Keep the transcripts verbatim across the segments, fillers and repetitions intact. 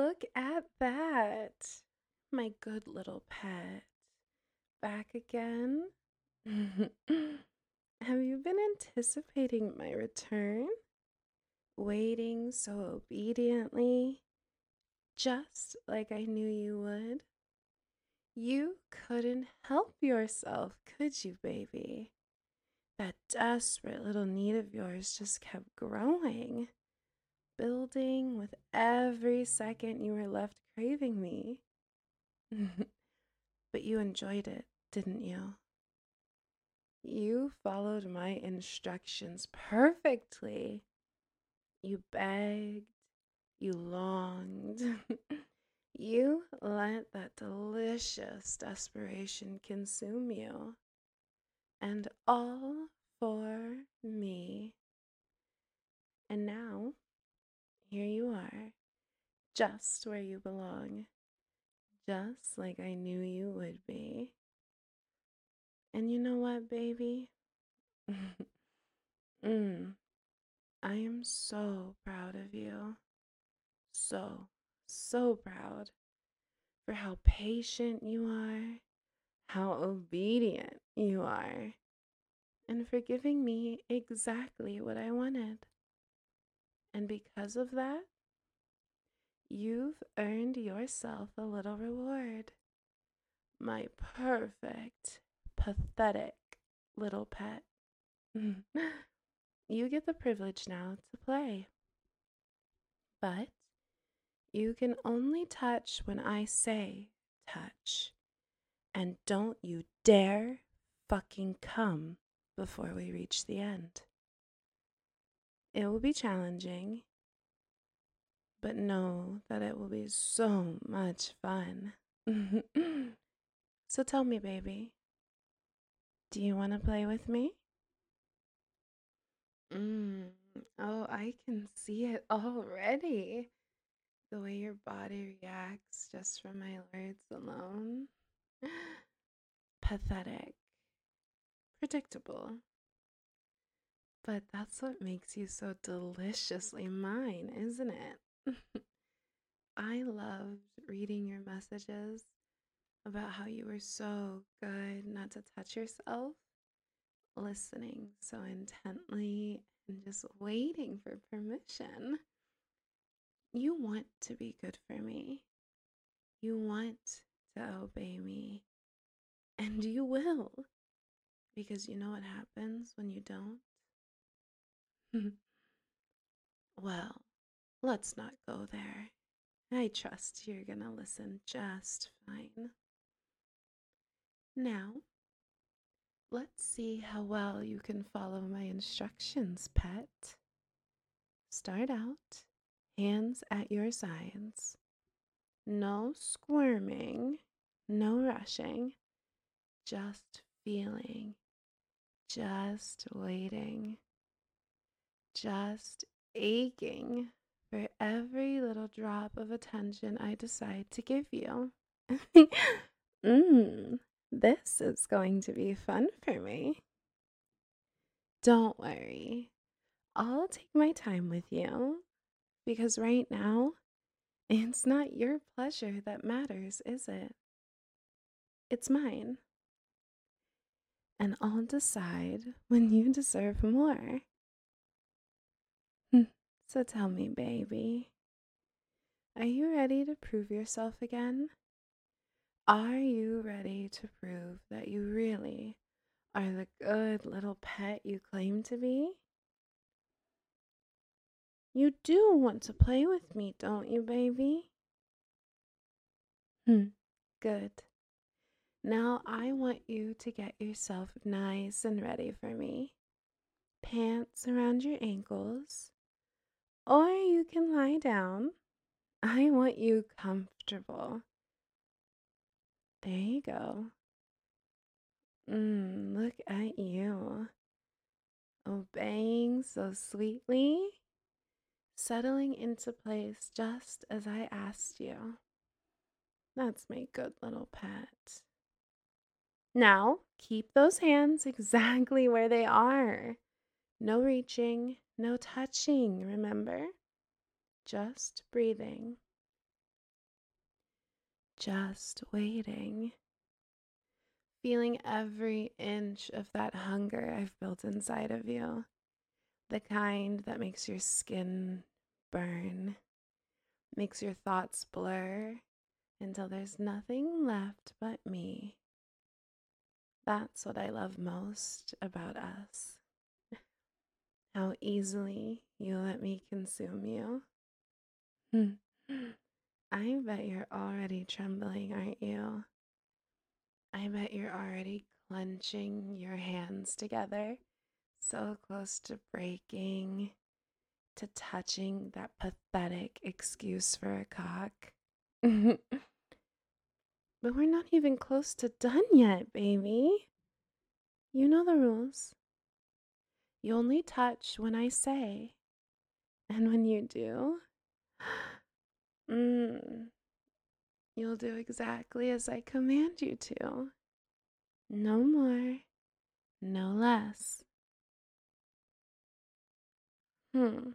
Look at that. My good little pet. Back again? Have you been anticipating my return? Waiting so obediently, just like I knew you would? You couldn't help yourself, could you, baby? That desperate little need of yours just kept growing, building with every second you were left craving me. But you enjoyed it, didn't you? You followed my instructions perfectly. You begged, you longed. You let that delicious desperation consume you. And all for me. And now, here you are, just where you belong, just like I knew you would be. And you know what, baby? mm, I am so proud of you. So, so proud for how patient you are, how obedient you are, and for giving me exactly what I wanted. And because of that, you've earned yourself a little reward. My perfect, pathetic little pet. You get the privilege now to play. But you can only touch when I say touch. And don't you dare fucking come before we reach the end. It will be challenging, but know that it will be so much fun. So tell me, baby, do you want to play with me? Mm. Oh, I can see it already. The way your body reacts just from my words alone. Pathetic. Predictable. But that's what makes you so deliciously mine, isn't it? I loved reading your messages about how you were so good not to touch yourself, listening so intently, and just waiting for permission. You want to be good for me. You want to obey me. And you will. Because you know what happens when you don't? Well, let's not go there. I trust you're gonna listen just fine. Now, let's see how well you can follow my instructions, pet. Start out, hands at your sides. No squirming, no rushing, just feeling, just waiting, just aching for every little drop of attention I decide to give you. Mmm, this is going to be fun for me. Don't worry, I'll take my time with you because right now, it's not your pleasure that matters, is it? It's mine. And I'll decide when you deserve more. So tell me, baby, are you ready to prove yourself again? Are you ready to prove that you really are the good little pet you claim to be? You do want to play with me, don't you, baby? Hmm, good. Now I want you to get yourself nice and ready for me. Pants around your ankles, or you can lie down. I want you comfortable. There you go. Mmm, look at you. Obeying so sweetly, settling into place just as I asked you. That's my good little pet. Now, keep those hands exactly where they are. No reaching, no touching, remember? Just breathing. just waiting, feeling every inch of that hunger I've built inside of you, the kind that makes your skin burn, makes your thoughts blur until there's nothing left but me. That's what I love most about us. How easily you let me consume you. I bet you're already trembling, aren't you? I bet you're already clenching your hands together, so close to breaking, to touching that pathetic excuse for a cock. But we're not even close to done yet, baby. You know the rules. You only touch when I say. And when you do, mm, you'll do exactly as I command you to. No more, no less. Hmm.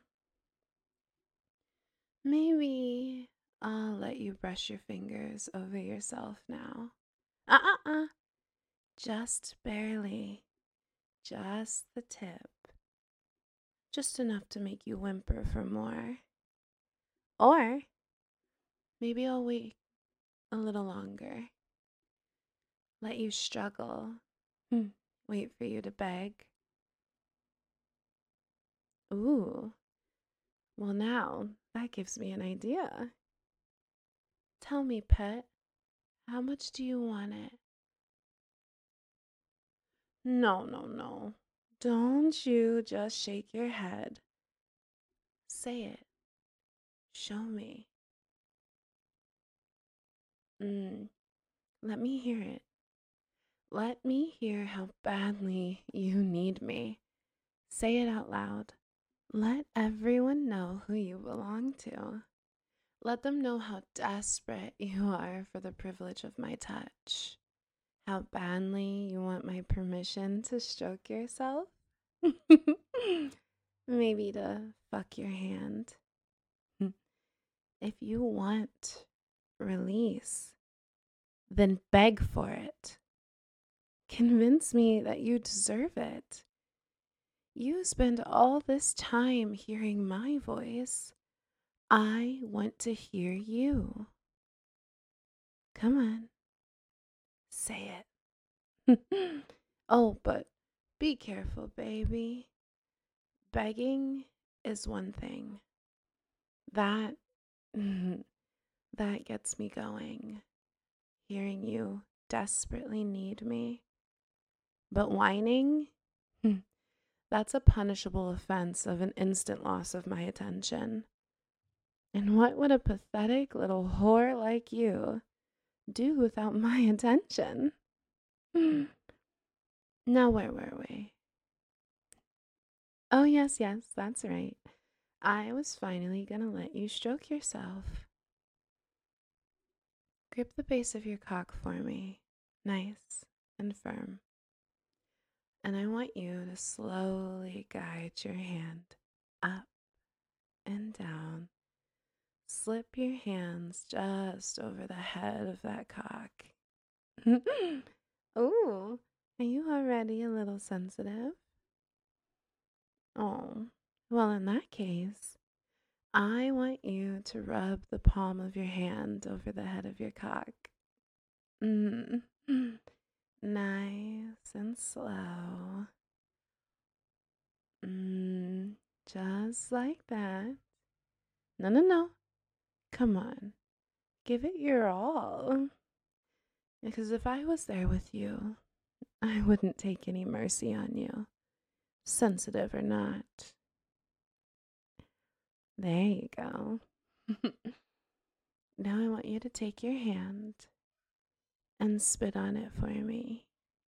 Maybe I'll let you brush your fingers over yourself now. Uh uh uh. Just barely. Just the tip. Just enough to make you whimper for more. Or maybe I'll wait a little longer. Let you struggle. Hmm. Wait for you to beg. Ooh. Well, now that gives me an idea. Tell me, pet, how much do you want it? No, no, no. Don't you just shake your head. Say it. Show me. Mm, let me hear it. Let me hear how badly you need me. Say it out loud. Let everyone know who you belong to. Let them know how desperate you are for the privilege of my touch. How badly you want my permission to stroke yourself. Maybe to fuck your hand. If you want release, then beg for it. Convince me that you deserve it. You spend all this time hearing my voice. I want to hear you. Come on, say it. Oh, but be careful, baby. Begging is one thing. That that gets me going. Hearing you desperately need me. But whining, that's a punishable offense of an instant loss of my attention. And what would a pathetic little whore like you do without my attention? Now, where were we? Oh, yes, yes, that's right. I was finally gonna let you stroke yourself. Grip the base of your cock for me, nice and firm. And I want you to slowly guide your hand up and down. Slip your hands just over the head of that cock. Ooh, are you already a little sensitive? Oh, well, in that case, I want you to rub the palm of your hand over the head of your cock. Mm. Nice and slow. Mm. Just like that. No, no, no. Come on. Give it your all. Because if I was there with you, I wouldn't take any mercy on you, sensitive or not. There you go. Now I want you to take your hand and spit on it for me.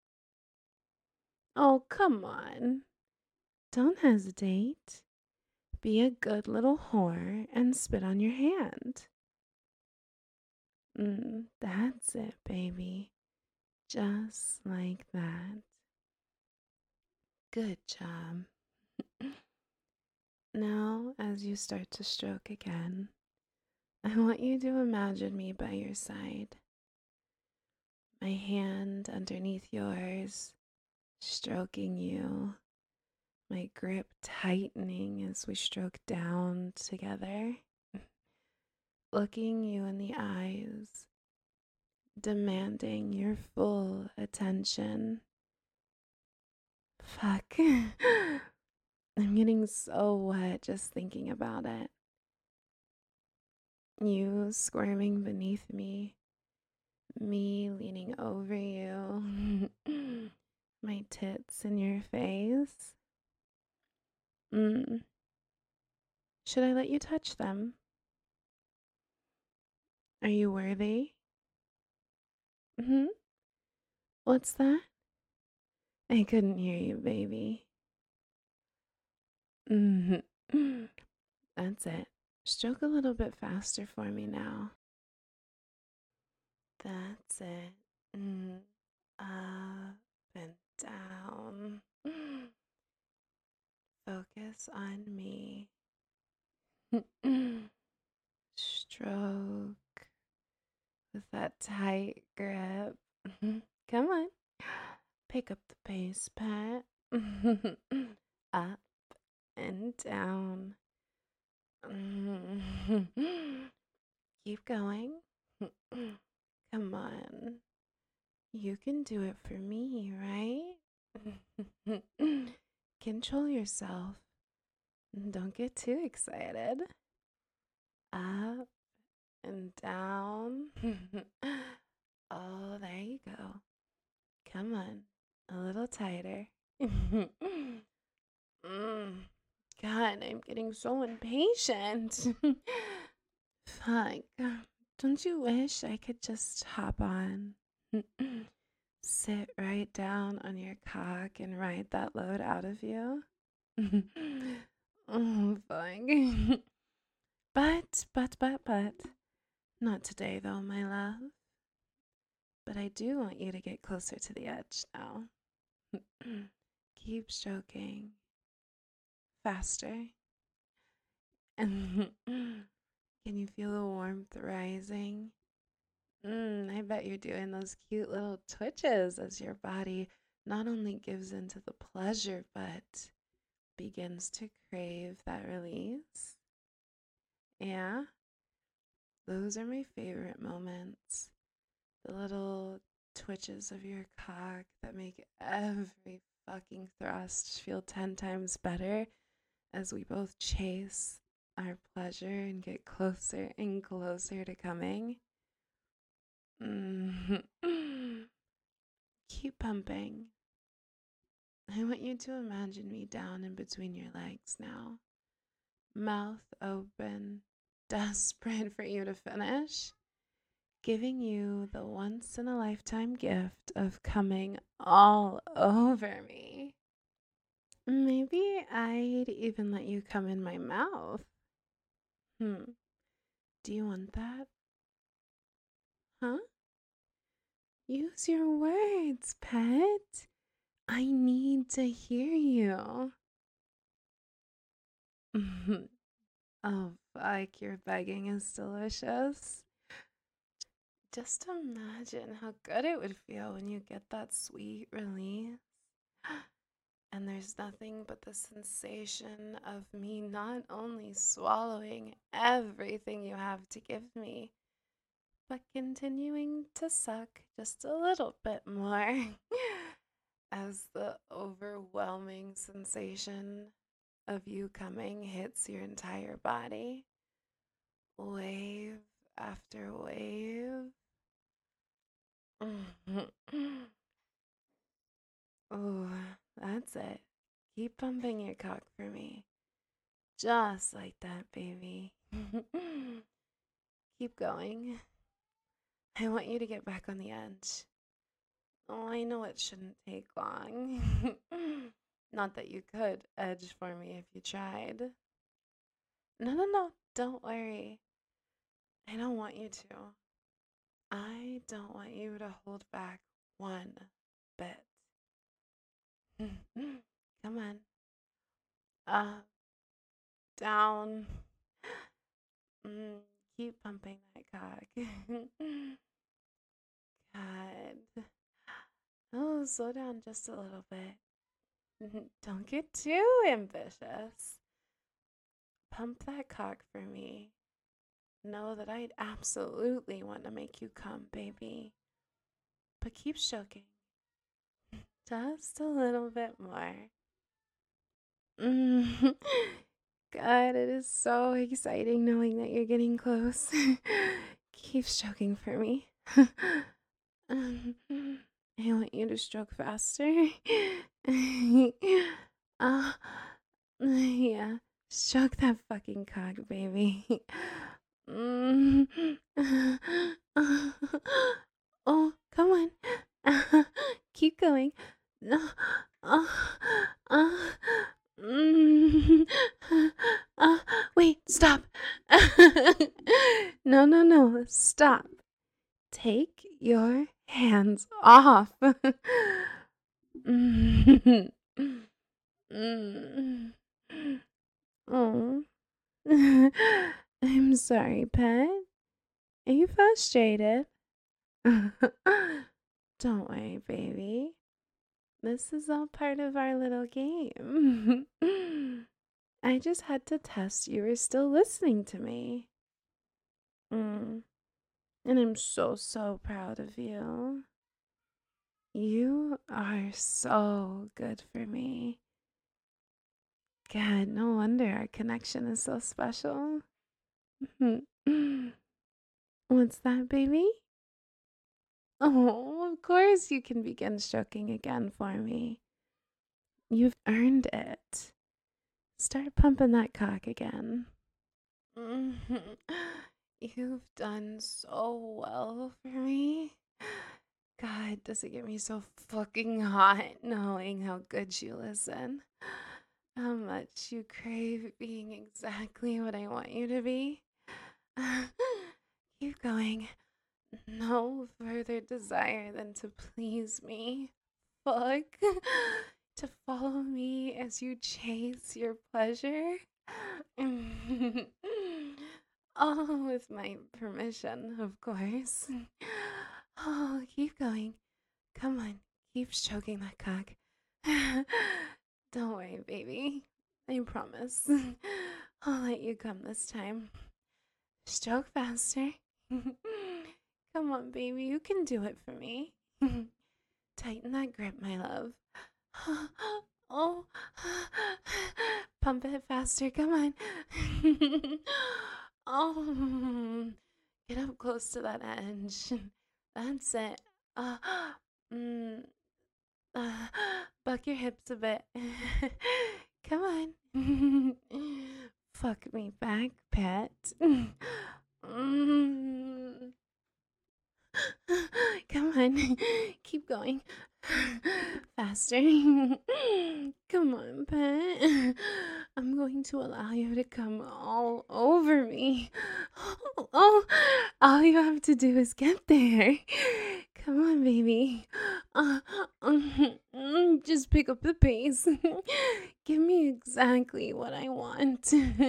Oh, come on. Don't hesitate. Be a good little whore and spit on your hand. Mm, that's it, baby. Just like that. Good job. Now, as you start to stroke again, I want you to imagine me by your side, my hand underneath yours, stroking you, my grip tightening as we stroke down together, looking you in the eyes, demanding your full attention. Fuck. I'm getting so wet just thinking about it. You squirming beneath me, me leaning over you, my tits in your face. Mm. Should I let you touch them? Are you worthy? Hmm? What's that? I couldn't hear you, baby. Mm-hmm. That's it. Stroke a little bit faster for me now. That's it. Mm. Up and down. Focus on me. Stroke with that tight grip. Come on. Pick up the pace, pet. Up and down. Keep going. Come on. You can do it for me, right? Control yourself. Don't get too excited. Up and down. Oh, there you go. Come on. A little tighter. mm. God, I'm getting so impatient. Fuck. Don't you wish I could just hop on? Sit right down on your cock and ride that load out of you? Oh, fuck. But, but, but, but, not today though, my love. But I do want you to get closer to the edge now. Keep stroking. Faster. Can you feel the warmth rising? Mm, I bet you're doing those cute little twitches as your body not only gives into the pleasure, but begins to crave that release. Yeah, those are my favorite moments. The little twitches of your cock that make every fucking thrust feel ten times better as we both chase our pleasure and get closer and closer to coming. Mm-hmm. Keep pumping. I want you to imagine me down in between your legs now, mouth open, desperate for you to finish, giving you the once in a lifetime gift of coming all over me. Maybe I'd even let you come in my mouth. Hmm. Do you want that? Huh? Use your words, pet. I need to hear you. Oh, fuck, your begging is delicious. Just imagine how good it would feel when you get that sweet release. And there's nothing but the sensation of me not only swallowing everything you have to give me, but continuing to suck just a little bit more as the overwhelming sensation of you coming hits your entire body, wave after wave. Oh, that's it. Keep pumping your cock for me. Just like that, baby. Keep going. I want you to get back on the edge. Oh, I know it shouldn't take long. Not that you could edge for me if you tried. No, no, no. Don't worry. I don't want you to. I don't want you to hold back one bit. Come on. Up, down. Mm, keep pumping that cock. God. Oh, slow down just a little bit. Don't get too ambitious. Pump that cock for me. Know that I'd absolutely want to make you come, baby. But keep stroking. Just a little bit more. Mm. God, it is so exciting knowing that you're getting close. Keep stroking for me. Um, I want you to stroke faster. uh, yeah, stroke that fucking cock, baby. Mm. Oh, come on. Keep going. No. Uh, uh, mm. uh, wait, stop. No, no, no. Stop. Take your hands off. Mm. Mm. Oh. I'm sorry, pet. Are you frustrated? Don't worry, baby. This is all part of our little game. I just had to test you were still listening to me. Mm. And I'm so, so proud of you. You are so good for me. God, no wonder our connection is so special. What's that, baby? Oh, of course you can begin stroking again for me. You've earned it. Start pumping that cock again. You've done so well for me. God, does it get me so fucking hot knowing how good you listen? How much you crave being exactly what I want you to be? Keep going. No further desire than to please me. Fuck. To follow me as you chase your pleasure. Oh, with my permission, of course. Oh, keep going. Come on, keep stroking that cock. Don't worry, baby. I promise. I'll let you come this time. Stroke faster. Come on, baby. You can do it for me. Tighten that grip, my love. Oh, pump it faster. Come on. Oh, get up close to that edge. That's it. Uh, mm, uh, buck your hips a bit. Come on. Fuck me back, pet. Mm. Come on. Keep going. Faster. Come on, pet. I'm going to allow you to come all over me. Oh, all you have to do is get there. Come on, baby. Uh, um, just pick up the pace. Give me exactly what I want.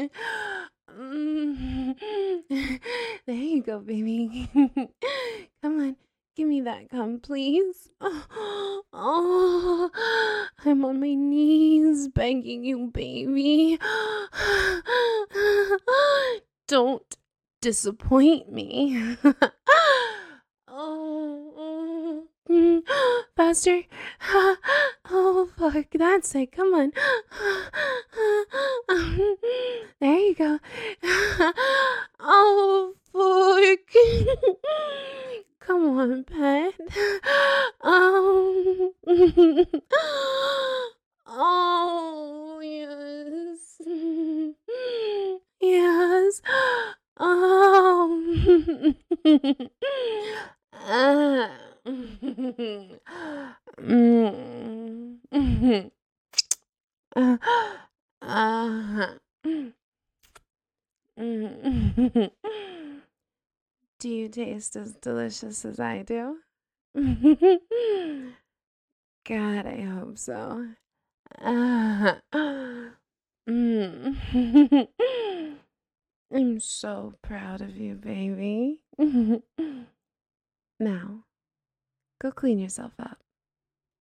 Mm. There you go, baby. Come on, give me that cum, please. Oh, oh, I'm on my knees begging you, baby. Don't disappoint me. Oh, mm, faster. Oh, fuck. That's it. Come on. There you go. Oh, fuck. Come on, pet. Oh. Oh, yes. Yes. Oh. Ah. Mm. Uh, uh, mm. Do you taste as delicious as I do? God, I hope so. Uh, mm. I'm so proud of you, baby. Now, Go clean yourself up.